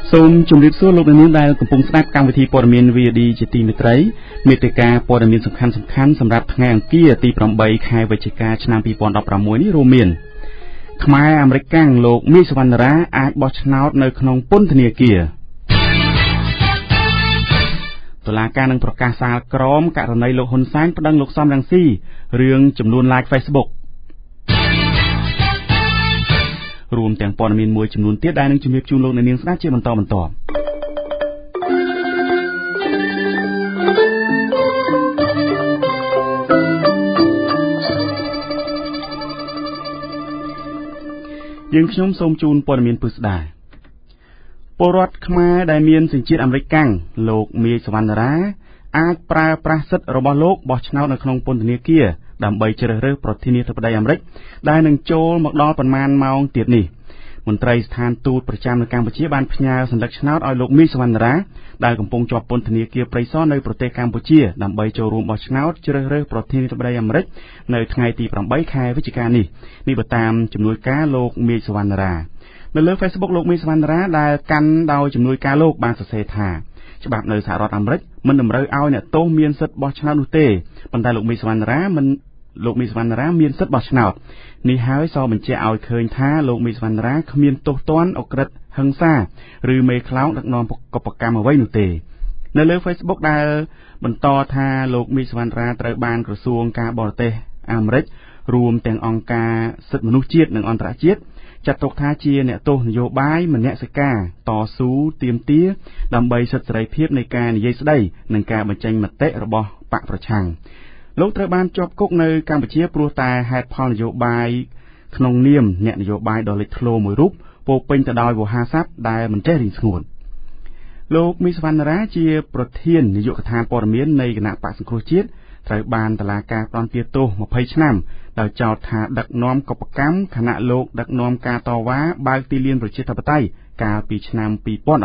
សូមជម្រាបសួរលោកអ្នកនាងដែលកំពុងស្ដាប់កម្មវិធីព័ត៌មាន VOD ជាទីមេត្រីមេតិការព័ត៌មានសំខាន់ៗសម្រាប់ថ្ងៃអង្គារទី8ខែវិច្ឆិកាឆ្នាំ2016នេះរួមមានខ្មែរអាមេរិកកាំងលោកមីសវណ្ណរាអាចបោះឆ្នោតនៅក្នុងពន្ធនាគារតុលាការនឹងប្រកាសសាលក្រមករណីលោកហ៊ុនសែនប្តឹងលោកសំរងស៊ីរឿងចំនួន like Facebook រួមទាំងព័ត៌មានមួយចំនួនទៀតដែលនឹងជម្រាបជូនលោកអ្នកនាងស្ដាប់ជាបន្តបន្ទាប់យើងខ្ញុំសូមជូនព័ត៌មានពិស្ដាពលរដ្ឋខ្មែរដែលមានសញ្ជាតិអាមេរិកកាំងលោកមីសវណ្ណរាអាចប្រើប្រាស់សិទ្ធិរបស់លោកបោះឆ្នោតនៅក្នុងពន្ធនាគារដើម្បីជ្រើសរើសប្រធានាធិបតីអាមេរិកដែលនឹងចូលមកដល់ប្រមាណម៉ោងទៀតនេះមន្ត្រីស្ថានទូតប្រចាំនៅកម្ពុជាបានផ្ញើសន្លឹកឆ្នោតឲ្យលោកមីសវណ្ណរាដែលកំពុងជាប់ពន្ធនាគារព្រៃសរនៅប្រទេសកម្ពុជាដើម្បីចូលរួមបោះឆ្នោតជ្រើសរើសប្រធានាធិបតីអាមេរិកនៅថ្ងៃទី8ខែវិច្ឆិកានេះបើតាមជំនួយការលោកមីសវណ្ណរានៅលើ Facebook លោកមីសវណ្ណរាដែលកាន់ដោយជំនួយការលោកបានសរសេរថាច្បាប់នៅសហរដ្ឋអាមេរិកមិនតម្រូវឲ្យអ្នកទោសមានសិទ្ធិបោះឆ្នោតនោះទេប៉ុន្តែលោកមីសវណ្ណរាមានសិទ្ធិបោះឆ្នោតនេះហើយសបញ្ជាក់ឲ្យឃើញថាលោកមីសវណ្ណរាគ្មានទោសទណ្ឌអក្រិតហិង្សាឬមេខ្លោងដឹកនាំកុបកម្មអ្វីនោះទេនៅលើ Facebook ដែលបន្តថាលោកមីសវណ្ណរាត្រូវបានក្រសួងការបរទេសអាមេរិករួមទាំងអង្គការសិទ្ធិមនុស្សជាតិនិងអន្តរជាតិចាត់ទុកថាជាអ្នកទោសនយោបាយមនសិការតស៊ូទាមទារដើម្បីសិទ្ធិសេរីភាពនៃការនិយាយស្ដីនិងការបញ្ចេញមតិរបស់បកប្រឆាំងលោកត្រូវបានជាប់គុកនៅកម្ពុជាព្រោះតែហេតុផលនយោបាយក្នុងនាមអ្នកនយោបាយដ៏លេចធ្លោមួយរូបពោពេញទៅដោយវោហារស័ព្ទដែលមិនចេះរីងស្ងួតលោកមីសវណ្ណរាជាប្រធាននាយកដ្ឋានព័ត៌មាននៃគណៈបក្សសង្គ្រោះជាតិត្រូវបានតុលាការផ្តន្ទាទោស20ឆ្នាំដោយចោទថាដឹកនាំកុបកម្មខណៈលោកដឹកនាំការតវ៉ាបើកទីលានប្រជាធិបតេយ្យកាលពីឆ្នាំ2014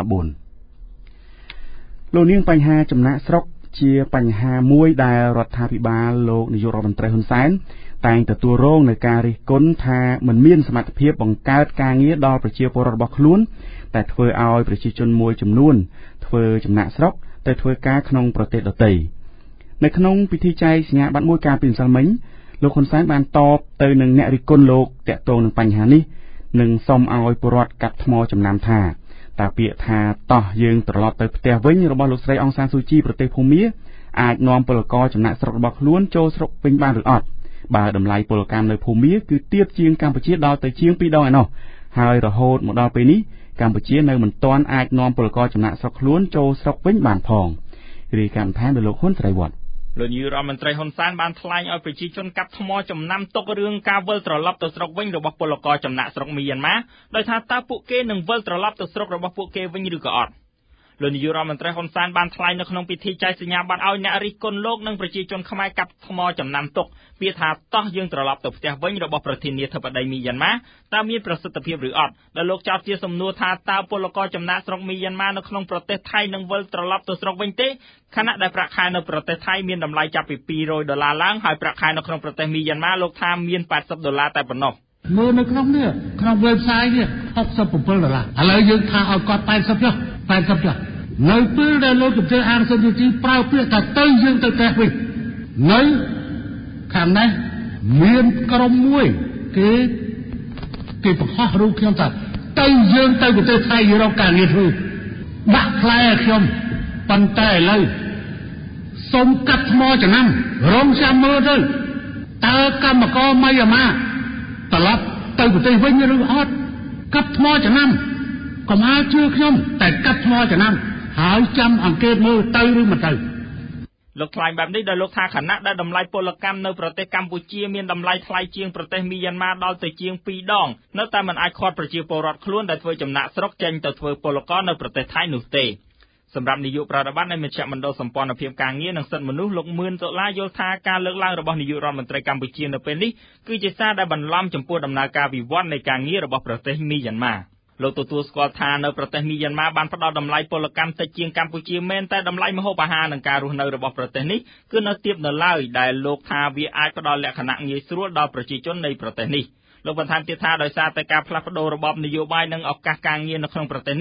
លោកនាងបញ្ហាចំណាក់ស្រុកជាបញ្ហាមួយដែលរដ្ឋាភិបាលលោកនាយករដ្ឋមន្ត្រីហ៊ុនសែនតែងទទួលរងនឹងការរិះគន់ថាមិនមានសមត្ថភាពបង្កើតការងារដល់ប្រជាពលរដ្ឋរបស់ខ្លួនតែធ្វើឲ្យប្រជាជនមួយចំនួនធ្វើចំណាក់ស្រុកទៅធ្វើការក្នុងប្រទេសដទៃនៅក្នុងពិធីចែកសញ្ញាបត្រមួយកាលពីម្សិលមិញលោកហ៊ុនសែនបានតបទៅនឹងអ្នករិះគន់លោកតាក់ទងនឹងបញ្ហានេះនិងសុំឲ្យពលរដ្ឋកាត់ថ្មចំណាំថាតើពាក្យថាតោះយើងត្រឡប់ទៅផ្ទះវិញរបស់លោកស្រីអង្សានស៊ូជីប្រទេសភូមាអាចនាំពលករចំណាក់ស្រុករបស់ខ្លួនចូលស្រុកវិញបានឬអត់បើតម្លៃពលកម្មនៅភូមាគឺទាបជាងកម្ពុជាដល់ទៅជាង2ដងឯណោះហើយរហូតមកដល់ពេលនេះកម្ពុជានៅមិនទាន់អាចនាំពលករចំណាក់ស្រុកខ្លួនចូលស្រុកវិញបានផងរាយការណ៍បន្ថែមដោយលោកហ៊ុនស្រីវត្តលោកនាយរដ្ឋមន្ត្រីហ៊ុនសែនបានថ្លែងឲ្យប្រជាជនកាត់ថ្មចំណាំទុករឿងការវិលត្រឡប់ទៅស្រុកវិញរបស់ពលករចំណាក់ស្រុកមីយ៉ាន់ម៉ាដោយថាតើពួកគេនឹងវិលត្រឡប់ទៅស្រុករបស់ពួកគេវិញឬក៏អត់លោកនាយរដ្ឋមន្ត្រីហ៊ុនសែនបានថ្លែងនៅក្នុងពិធីចែកសញ្ញាបត្រឲ្យអ្នករិះគន់លោកនិងប្រជាជនខ្មែរកាត់ថ្មចំណាំទុកពាក្យថាតោះយើងត្រឡប់ទៅផ្ទះវិញរបស់ប្រធានាធិបតីមីយ៉ាន់ម៉ាតើមានប្រសិទ្ធភាពឬអត់ដែលលោកចោទជាសំណួរថាតើពលករចំណាក់ស្រុកមីយ៉ាន់ម៉ានៅក្នុងប្រទេសថៃនឹងវិលត្រឡប់ទៅស្រុកវិញទេខណៈដែលប្រាក់ខែនៅប្រទេសថៃមានតម្លៃចាប់ពី$200ឡើងហើយប្រាក់ខែនៅក្នុងប្រទេសមីយ៉ាន់ម៉ាលោកថាមាន$80តែប៉ុណ្ណោះមើលនៅក្នុងនេះក្នុង website នេះ$67ឥឡូវយើងថាឲ្យគាត់80ចុះ80ចុះនៅពេលដែលលោកជំទាវអាងសុនយុទីប្រើពាក្យថាទៅយើងទៅផ្ទះវិញនៅខាងនេះមានក្រុមមួយគេបង្ហោះរូបខ្ញុំថាទៅយើងទៅប្រទេសថៃរកការងារធ្វើដាក់ផ្លែឲ្យខ្ញុំប៉ុន្តែឥឡូវសូមកាត់ថ្មចំណាំរងចាំមើលទៅតើកម្មករមីយ៉ាន់ម៉ាត្រឡប់ទៅប្រទេសវិញឬអត់កាត់ថ្មចំណាំកុំឲ្យជឿខ្ញុំតែកាត់ថ្មចំណាំហើយចាំអង្កេតមើលទៅឬមិនទៅលោកថ្លែងបែបនេះដោយលោកថាខណៈដែលតម្លៃពលកម្មនៅប្រទេសកម្ពុជាមានតម្លៃថ្លៃជាងប្រទេសមីយ៉ាន់ម៉ាដល់ទៅជាង2ដងនៅតែមិនអាចខាត់ប្រជាពលរដ្ឋខ្លួនដែលធ្វើចំណាក់ស្រុកចេញទៅធ្វើពលកម្មនៅប្រទេសថៃនោះទេសម្រាប់នាយកប្រតិបត្តិនៃមជ្ឈមណ្ឌលសម្ព័ន្ធភាពការងារនិងសិទ្ធិមនុស្សលោកមឿនដុល្លារយល់ថាការលើកឡើងរបស់នាយករដ្ឋមន្ត្រីកម្ពុជានៅពេលនេះគឺជាសារដែលបន្លំចំពោះដំណើរការវិវត្តនៃការងាររបស់ប្រទេសមីយ៉ាន់ម៉ាលោកទទួលស្គាល់ថានៅប្រទេសមីយ៉ាន់ម៉ាបានផ្ដល់តម្លៃពលកម្មតិចជាងកម្ពុជាមែនតែតម្លៃម្ហូបអាហារនិងការរស់នៅរបស់ប្រទេសនេះគឺនៅទាបនៅឡើយដែលលោកថាវាអាចផ្ដល់លក្ខណៈងាយស្រួលដល់ប្រជាជននៃប្រទេសនេះលោកបន្ថែមទៀតថាដោយសារតែការផ្លាស់ប្ដូររបបនយោបាយនិងឱកាសការងារនៅក្នុងប្រទេសនេះ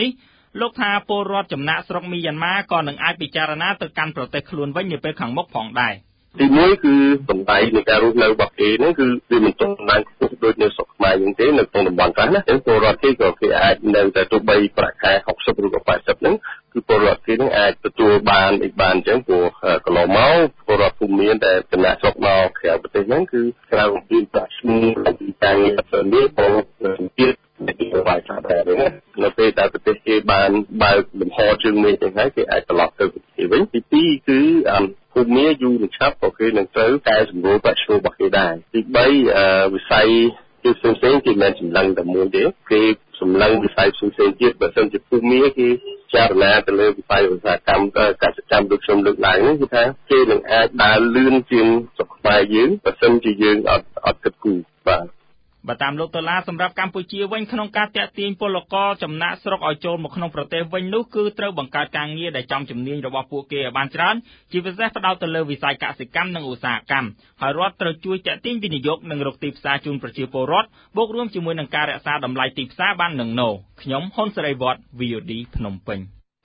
លោកថាពលរដ្ឋចំណាក់ស្រុកមីយ៉ាន់ម៉ាក៏នឹងអាចពិចារណាទៅកាន់ប្រទេសខ្លួនវិញនាពេលខាងមុខផងដែរទីមួយគឺតម្លៃនៃការរស់នៅរបស់គេហ្នឹងគឺវាមិនទាន់បានខ្ពស់ដូចនៅស្រុកខ្មែរយ៉ាងទេនៅក្នុងតំបន់ខ្លះណាពលរដ្ឋគេក៏គេអាចនៅតែទោះបីប្រាក់ខែ60ឬក៏80ហ្នឹងគឺពលរដ្ឋគេនឹងអាចទទួលបានអញ្ចឹងព្រោះកន្លងមកពលរដ្ឋភូមិមានតែចំណាក់ស្រុកមកក្រៅប្រទេសហ្នឹងគឺក្រៅពីប្រាក់ឈ្នួលពីការងារទៅនេះពលទៀតទីវាយថាដែរនៅពេលដែលប្រទេសគេបានបើកលំហជើងមេទាំងហើយគេអាចត្រឡប់ទៅប្រទេសវិញទី2គឺភូមិយូរនឹងឆាប់ក៏គេនឹងត្រូវកែសម្រួលប្រាក់ឈ្នួលរបស់គេដែរទី3វិស័យគឺផ្សេងៗគេមិនសម្លឹងតែមួយទេគេសម្លឹងវិស័យផ្សេងៗទៀតបើមិនជាភូមិគេចារណាទៅលើវិស័យឧស្សាហកម្មកសិកម្មដូចខ្ញុំលើកឡើងនេះគឺថាគេនឹងអាចដើរលឿនជាងស្រុកខ្មែរយើងបើមិនជាយើងអត់គិតគូរបាទបើតាមលោកដុល្លារសម្រាប់កម្ពុជាវិញក្នុងការតាក់ទាញពលករចំណាក់ស្រុកឲ្យចូលមកក្នុងប្រទេសវិញនោះគឺត្រូវបង្កើតការងារដែលចំជំនាញរបស់ពួកគេឲ្យបានច្រើនជាពិសេសផ្ដោតទៅលើវិស័យកសិកម្មនិងឧស្សាហកម្មហើយរដ្ឋត្រូវជួយតាក់ទាញវិនិយោគនិងរកទីផ្សារជូនប្រជាពលរដ្ឋបូករួមជាមួយនឹងការរក្សាតម្លៃទីផ្សារបាននឹងណូខ្ញុំហ៊ុនសេរីវត្ត VOD ភ្នំពេញ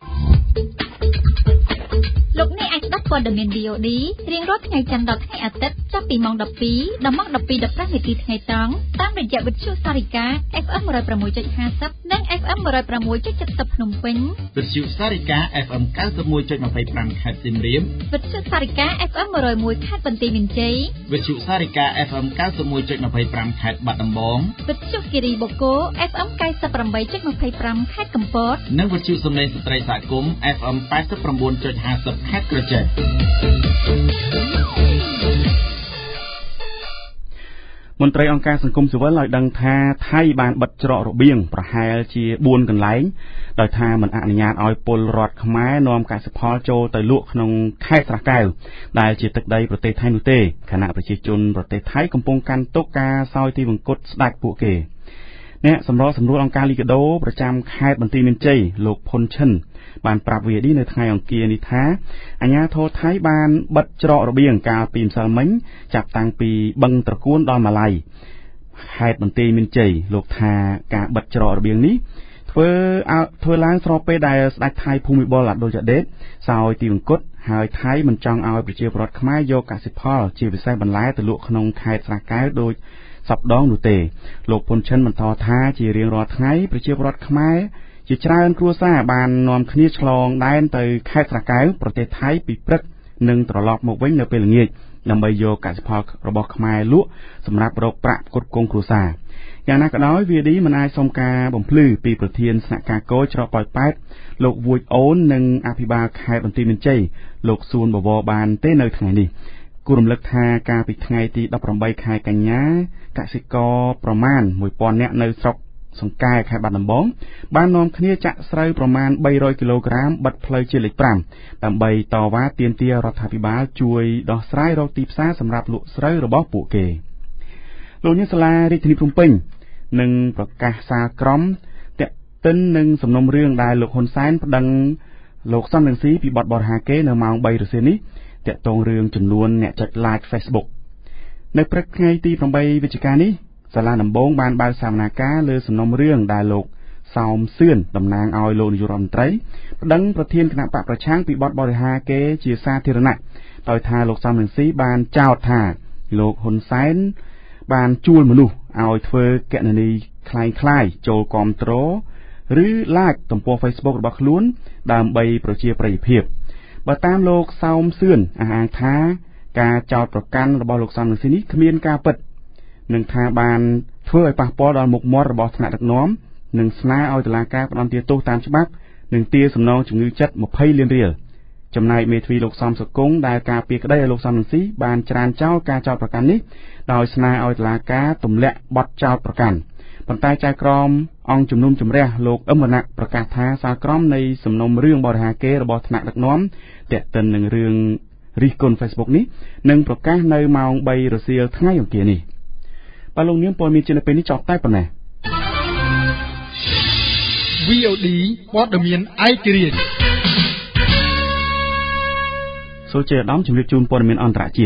លោកអ្នកអាចស្ដាប់ព័ត៌មាន VOD រៀងរាល់ថ្ងៃច័ន្ទដល់ថ្ងៃអាទិត្យចាប់ពីម៉ោង 12 ដល់ម៉ោង 12:15 នាទីថ្ងៃត្រង់តាមរយៈវិទ្យុសារិកា FM 106.50 និង FM 106.70 ភ្នំពេញវិទ្យុសារិកា FM 91.25 ខេត្តសៀមរាបវិទ្យុសារិកា FM 101 ខេត្តបន្ទាយមានជ័យវិទ្យុសារិកា FM 91.25 ខេត្តបាត់ដំបងវិទ្យុគិរីបូកូ FM 98.25 ខេត្តកំពតនិងវិទ្យុសំឡេងស្ត្រីសហគមន៍ FM 89.50 ខេត្តក្រចេះមន្ត្រីអង្គការសង្គមស៊ីវិលឲ្យដឹងថាថៃបានបិទច្រករបៀងប្រហែលជា4កន្លែងដោយថាមិនអនុញ្ញាតឲ្យពលរដ្ឋខ្មែរនាំកសិផលចូលទៅលក់ក្នុងខេត្តស្រះកែវដែលជាទឹកដីប្រទេសថៃនោះទេខណៈប្រជាជនប្រទេសថៃកំពុងកាន់ទុក្ខការសោយទីវង្គតស្ដេចពួកគេអ្នកសម្រួលអង្គការលីកាដូប្រចាំខេត្តបន្ទាយមានជ័យលោកផុនឈិនបានប្រាប់ VOD នៅថ្ងៃអង្គារនេះថាអាជ្ញាធរថៃបានបិទច្រករបៀងកាលពីម្សិលមិញចាប់តាំងពីបឹងត្រកួនដល់ម៉ាឡៃខេត្តបន្ទាយមានជ័យលោកថាការបិទច្រករបៀងនេះធ្វើឡើងស្របពេលដែលស្ដេចថៃភូមិបុលអាដូលយ៉ាដេតសោយទីវង្គតហើយថៃមិនចង់ឲ្យប្រជាពលរដ្ឋខ្មែរយកកសិផលជាពិសេសបន្លែទៅលក់ក្នុងខេត្តស្រះកែវដោយសពដងនោះទេលោកផុនឈិនបន្តថាជារៀងរាល់ថ្ងៃប្រជាពលរដ្ឋខ្មែរជាច្រើនគ្រួសារបាននាំគ្នាឆ្លងដែនទៅខេត្តស្រះកែវប្រទេសថៃពីព្រឹកនិងត្រឡប់មកវិញនៅពេលល្ងាចដើម្បីយកកសិផលរបស់ខ្មែរលក់សម្រាប់រកប្រាក់ផ្គត់ផ្គង់គ្រួសារយ៉ាងណាក៏ដោយ VOD មិនអាចសុំការបំភ្លឺពីប្រធានស្នាក់ការគយច្រកប៉ោយប៉ែតលោកវួយអូននិងអភិបាលខេត្តបន្ទាយមានជ័យលោកសួនបវរបានទេនៅថ្ងៃនេះគូរំលឹកថាកាលពីថ្ងៃទី18ខែកញ្ញាកសិករប្រមាណ 1000 នាក់នៅស្រុកសង្កែខេត្តបាត់ដំបងបាននាំគ្នាចាក់ស្រូវប្រមាណ300គីឡូក្រាមបិទផ្លូវជាតិលេខ5ដើម្បីតវ៉ាទាមទាររដ្ឋាភិបាលជួយដោះស្រាយរកទីផ្សារសម្រាប់លក់ស្រូវរបស់ពួកគេលោកនាងសាលារាជធានីភ្នំពេញនឹងប្រកាសសារក្រមទាក់ទិននឹងសំណុំរឿងដែលលោកហ៊ុនសែនប្តឹងលោកសំរងស៊ីពីបទបរិហាកេរនៅម៉ោង 3 រសៀលនេះទាក់ទងរឿងចំនួនអ្នកចុច like Facebook នៅព្រឹកថ្ងៃទី 8 វិច្ឆិកានេះសាលាដំបងបានបើកសវនាការលើសំណុំរឿងដែលលោកសោមសឿនតំណាងឲ្យលោកនាយករដ្ឋមន្ត្រីប្តឹងប្រធានគណៈបកប្រឆាំងពីបទបរិហាកេរជាសាធារណៈដោយថាលោកសំរងស៊ីបានចោទថាលោកហ៊ុនសែនបានជួលមនុស្សឲ្យធ្វើគណនីคล้ายៗចូលគាំទ្រឬ like ទំព័រ Facebook របស់ខ្លួនដើម្បីប្រជាប្រិយភាពបើតាមលោកសោមសឿនអះអាងថាការចោទប្រកាន់របស់លោកសំរងស៊ីនេះគ្មានការពិតនឹងថាបានធ្វើឲ្យប៉ះពាល់ដល់មុខមាត់របស់ថ្នាក់ដឹកនាំនិងស្នើឲ្យតុលាការផ្តន្ទាទោសតាមច្បាប់និងទារសំណងជំងឺចិត្ត20 លានរៀលចំណែកមេធាវីលោកសំសុគង្គដែលការពារក្តីឲ្យលោកសំរងស៊ីបានច្រានចោលការចោទប្រកាន់នេះដោយស្នើឲ្យតុលាការទម្លាក់បទចោទប្រកាន់ប៉ុន្តែចៅក្រមអង្គជំនុំជម្រះលោកអឹមវណ្ណៈប្រកាសថាសារក្រមនៃសំណុំរឿងបរិហាកេររបស់ថ្នាក់ដឹកនាំទាក់ទិននឹងរឿងរិះគន់ Facebook នេះនឹងប្រកាសនៅម៉ោង 3 រសៀលថ្ងៃអង្គារនេះបាទលោកនាងព័ត៌មានជានៅពេលនេះចប់តែប៉ុណ្ណេះ VOD ព័ត៌មានឯករាជ្យសូមជម្រាបជូនព័ត៌មានអន្តរជាតិ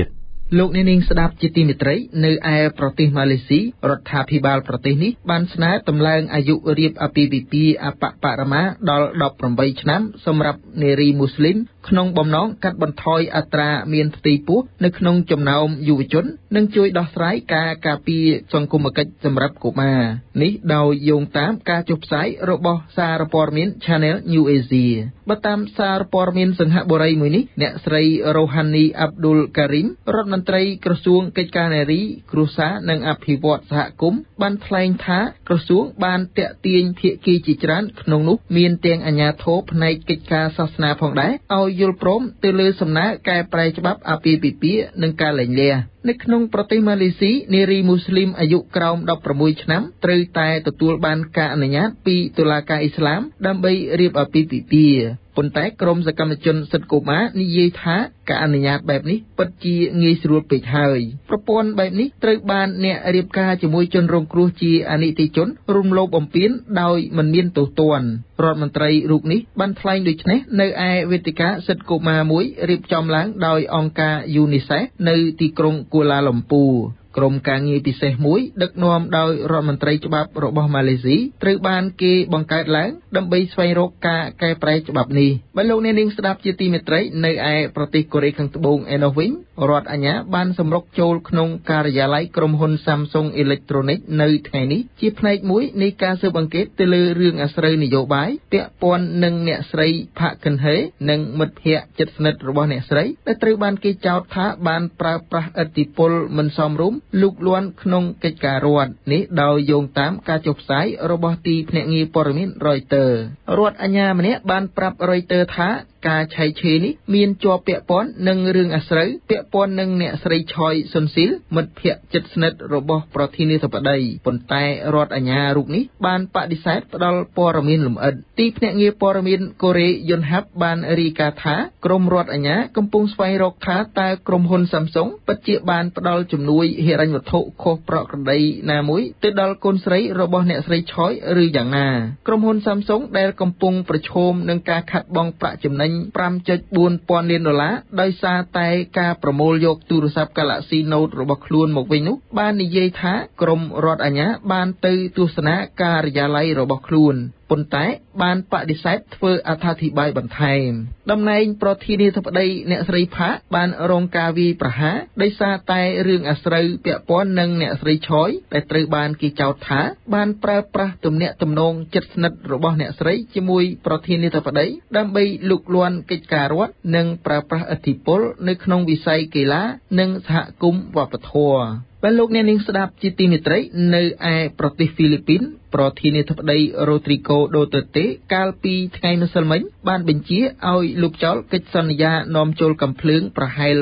លោកអ្នកនាងស្ដាប់ជាទីមេត្រីនៅឯប្រទេសម៉ាឡេស៊ីរដ្ឋាភិបាលប្រទេសនេះបានស្នើតម្លើងអាយុរៀបអាពាហ៍ពិពាហ៍អបបរមាដល់18ឆ្នាំសម្រាប់នារីមូស្លីមក្នុងបំណងកាត់បន្ថយអត្រាមានផ្ទៃពោះនៅក្នុងចំណោមយុវជននិងជួយដោះស្រាយការការពារសង្គមគិច្ចសម្រាប់កុមារនេះដោយយោងតាមការចុះផ្សាយរបស់សារព័ត៌មាន Channel New Asia បើតាមសារព័ត៌មានសង្ហបុរីមួយនេះអ្នកស្រី Rohani Abdul Karim រដ្ឋមន្ត្រីក្រសួងកិច្ចការនារីគ្រួសារនិងអភិវឌ្ឍសហគមន៍បានថ្លែងថាក្រសួងបានតាក់ទាញភាគីជាច្រើនក្នុងនោះមានទាំងអាជ្ញាធរផ្នែកកិច្ចការសាសនាផងដែរឲ្យយល់ព្រមទៅលើសំណើកែប្រែច្បាប់អាពាហ៍ពិពាហ៍និងការលែងលះនៅក្នុងប្រទេសម៉ាឡេស៊ីនារីមូស្លីមអាយុក្រោម16ឆ្នាំត្រូវតែទទួលបានការអនុញ្ញាតពីតុលាការអ៊ីស្លាមដើម្បីរៀបអាពាហ៍ពិពាហ៍ប៉ុន្តែក្រមសកម្មជនសិទ្ធិកុមារនិយាយថាការអនុញ្ញាតបែបនេះពិតជាងាយស្រួលពេកហើយប្រព័ន្ធបែបនេះត្រូវបានអ្នករៀបការជាមួយជនរងគ្រោះជាអនិច្ចជនរំលោភបំពានដោយមិនមានទោសទណ្ឌរដ្ឋមន្ត្រីរូបនេះបានថ្លែងដូចនេះនៅឯវេទិកាសិទ្ធិកុមារមួយរៀបចំឡើងដោយអង្គការ UNICEF នៅទីក្រុងគូឡាឡំពូក្រុមការងារពិសេសមួយដឹកនាំដោយរដ្ឋមន្ត្រីច្បាប់របស់ម៉ាឡេស៊ីត្រូវបានគេបង្កើតឡើងដើម្បីស្វែងរកការកែប្រែច្បាប់នេះបើលោកអ្នកនាងស្ដាប់ជាទីមេត្រីនៅឯប្រទេសកូរ៉េខាងត្បូងឯនោះវិញរដ្ឋអាជ្ញាបានសម្រុកចូលក្នុងការិយាល័យក្រុមហ៊ុន Samsung Electronics នៅថ្ងៃនេះជាផ្នែកមួយនៃការស៊ើបអង្កេតទៅលើរឿងអាស្រូវនយោបាយពាក់ព័ន្ធនឹងអ្នកស្រី Park Geun-hye និងមិត្តភ័ក្តិជិតស្និទ្ធរបស់អ្នកស្រីដែលត្រូវបានគេចោទថាបានប្រើប្រាស់ឥទ្ធិពលមិនសមរម្យលូកលាន់ក្នុងកិច្ចការរដ្ឋនេះដោយយោងតាមការចុះផ្សាយរបស់ទីភ្នាក់ងារព័ត៌មាន Reuters រដ្ឋអាជ្ញាម្នាក់បានប្រាប់ Reuters ថាការឆែកឆេរនេះមានជាប់ពាក់ព័ន្ធនឹងរឿងអាស្រូវពាក់ព័ន្ធនឹងអ្នកស្រីឆយសុនស៊ីលមិត្តភ័ក្តិជិតស្និទ្ធរបស់ប្រធានាធិបតីប៉ុន្តែរដ្ឋអាជ្ញារូបនេះបានបដិសេធផ្ដល់ព័ត៌មានលម្អិតទីភ្នាក់ងារព័ត៌មានកូរ៉េយុនហាប់បានរាយការណ៍ថាក្រមរដ្ឋអាជ្ញាកំពុងស្វែងរកថាតើក្រុមហ៊ុន Samsung ពិតជាបានផ្ដល់ជំនួយហិរញ្ញវត្ថុខុសប្រក្រតីណាមួយទៅដល់កូនស្រីរបស់អ្នកស្រីឆយឬយ៉ាងណាក្រុមហ៊ុន Samsung ដែលកំពុងប្រឈមនឹងការខាត់បង់ប្រាក់ចំណេញ$5.4 លានដោយសារតែការប្រមូលយកទូរស័ព្ទ Galaxy Note របស់ខ្លួនមកវិញនោះបាននិយាយថាក្រមរដ្ឋអាជ្ញាបានទៅទស្សនាការិយាល័យរបស់ខ្លួនប៉ុន្តែបានបដិសេធធ្វើអត្ថាធិប្បាយបន្ថែមតំណែងប្រធានាធិបតីអ្នកស្រីផាកបានរងការវាយប្រហារដោយសារតែរឿងអាស្រូវពាក់ព័ន្ធនឹងអ្នកស្រីឆយដែលត្រូវបានគេចោទថាបានប្រើប្រាស់ទំនាក់ទំនងជិតស្និទ្ធរបស់អ្នកស្រីជាមួយប្រធានាធិបតីដើម្បីលូកលាន់កិច្ចការរដ្ឋនិងប្រើប្រាស់ឥទ្ធិពលនៅក្នុងវិស័យកីឡានិងសហគមន៍វប្បធម៌បើលោកអ្នកនាងស្ដាប់ជាទីមេត្រីនៅឯប្រទេសហ្វីលីពីនប្រធានាធិបតី Rodrigo Duterte កាលពីថ្ងៃម្សិលមិញបានបញ្ជាឲ្យលុបចោលកិច្ចសន្យានាំចូលកាំភ្លើងប្រហែល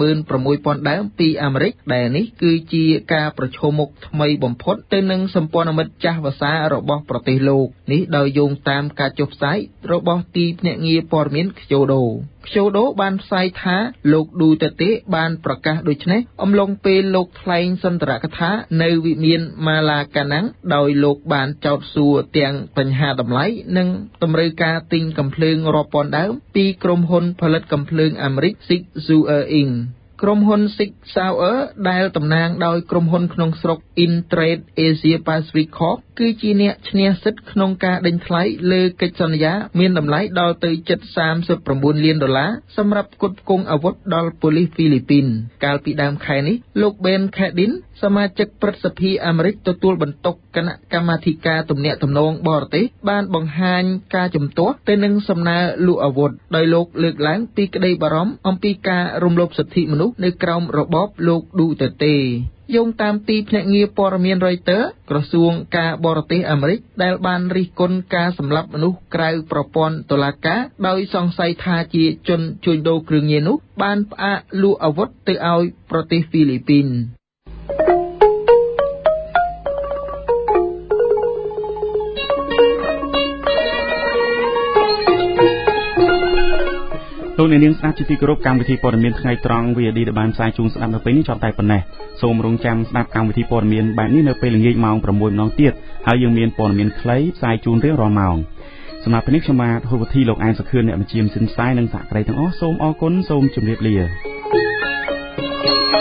26,000 ដើមពីអាមេរិកដែលនេះគឺជាការប្រឈមមុខថ្មីបំផុតទៅនឹងសម្ព័ន្ធមិត្តចាស់វស្សារបស់ប្រទេសលោកនេះដោយយោងតាមការចុះផ្សាយរបស់ទីភ្នាក់ងារព័ត៌មាន Kyodo បានផ្សាយថាលោក Duterte បានប្រកាសដូចនេះអំឡុងពេលលោកថ្លែងសន្ទរកថានៅវិមានម៉ាឡាកាណាំងដោយលោកបានចោទសួរទាំងបញ្ហាតម្លៃនិងតម្រូវការទិញកាំភ្លើងរាប់ពាន់ដើមពីក្រុមហ៊ុនផលិតកាំភ្លើងអាមេរិក Sig Sauer Inc. ក្រុមហ៊ុន Sig Sauer ដែលតំណាងដោយក្រុមហ៊ុនក្នុងស្រុក Intrade Asia Pacific Corp គឺជាអ្នកឈ្នះសិទ្ធិក្នុងការដេញថ្លៃលើកិច្ចសន្យាមានតម្លៃដល់ទៅជិត$39 លានសម្រាប់ផ្គត់ផ្គង់អាវុធដល់ប៉ូលីសហ្វីលីពីនកាលពីដើមខែនេះលោក Ben Cardin សមាជិកព្រឹទ្ធសភាអាមេរិកទទួលបន្ទុកគណៈកម្មាធិការទំនាក់ទំនងបរទេសបានបង្ហាញការជំទាស់ទៅនឹងសំណើលក់អាវុធដោយលោកលើកឡើងពីក្តីបារម្ភអំពីការរំលោភសិទ្ធិមនុស្សនៅក្រោមរបបលោក Duterteយោងតាមទីភ្នាក់ងារព័ត៌មាន Reuters ក្រសួងការបរទេសអាមេរិកដែលបានរិះគន់ការសម្លាប់មនុស្សក្រៅប្រព័ន្ធតុលាការដោយសង្ស័យថាជាជនជួញដូរគ្រឿងញៀននោះបានផ្អាកលក់អាវុធទៅឲ្យប្រទេសហ្វីលីពីនលោកអ្នកនាងស្ដាប់ជាទីគោរពកម្មវិធីព័ត៌មានថ្ងៃត្រង់ VOD ដែលបានផ្សាយជូនស្ដាប់នៅពេលនេះចប់តែប៉ុណ្ណេះសូមរងចាំស្ដាប់កម្មវិធីព័ត៌មានបែបនេះនៅពេលល្ងាចម៉ោង 6 ម្ដងទៀតហើយយើងមានព័ត៌មានខ្លីផ្សាយជូនរៀងរាល់ម៉ោងសម្រាប់ពេលនេះខ្ញុំបាទហូវធីលោកអែមសុខឿនអ្នកបញ្ជាសិនផ្សាយនិងសហការីទាំងអស់សូមអរគុណសូមជម្រាបលា